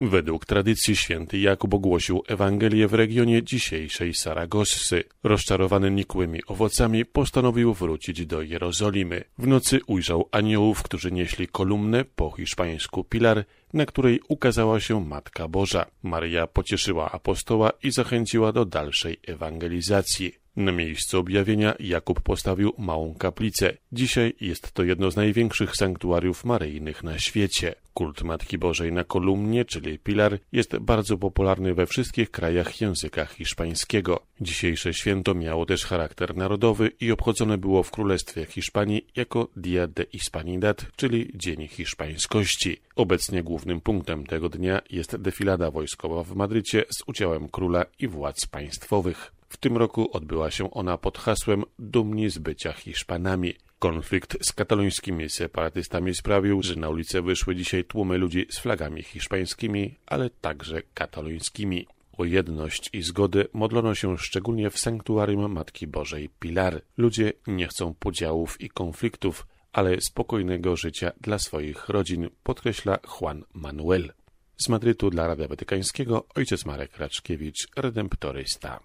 Według tradycji święty Jakub ogłosił Ewangelię w regionie dzisiejszej Saragossy. Rozczarowany nikłymi owocami postanowił wrócić do Jerozolimy. W nocy ujrzał aniołów, którzy nieśli kolumnę, po hiszpańsku pilar, na której ukazała się Matka Boża. Maryja pocieszyła apostoła i zachęciła do dalszej ewangelizacji. Na miejscu objawienia Jakub postawił małą kaplicę. Dzisiaj jest to jedno z największych sanktuariów maryjnych na świecie. Kult Matki Bożej na kolumnie, czyli pilar, jest bardzo popularny we wszystkich krajach języka hiszpańskiego. Dzisiejsze święto miało też charakter narodowy i obchodzone było w Królestwie Hiszpanii jako Dia de Hispanidad, czyli Dzień Hiszpańskości. Obecnie głównym punktem tego dnia jest defilada wojskowa w Madrycie z udziałem króla i władz państwowych. W tym roku odbyła się ona pod hasłem Dumni z bycia Hiszpanami. Konflikt z katalońskimi separatystami sprawił, że na ulicę wyszły dzisiaj tłumy ludzi z flagami hiszpańskimi, ale także katalońskimi. O jedność i zgodę modlono się szczególnie w sanktuarium Matki Bożej Pilar. Ludzie nie chcą podziałów i konfliktów, ale spokojnego życia dla swoich rodzin, podkreśla Juan Manuel. Z Madrytu dla Radia Watykańskiego ojciec Marek Raczkiewicz, redemptorysta.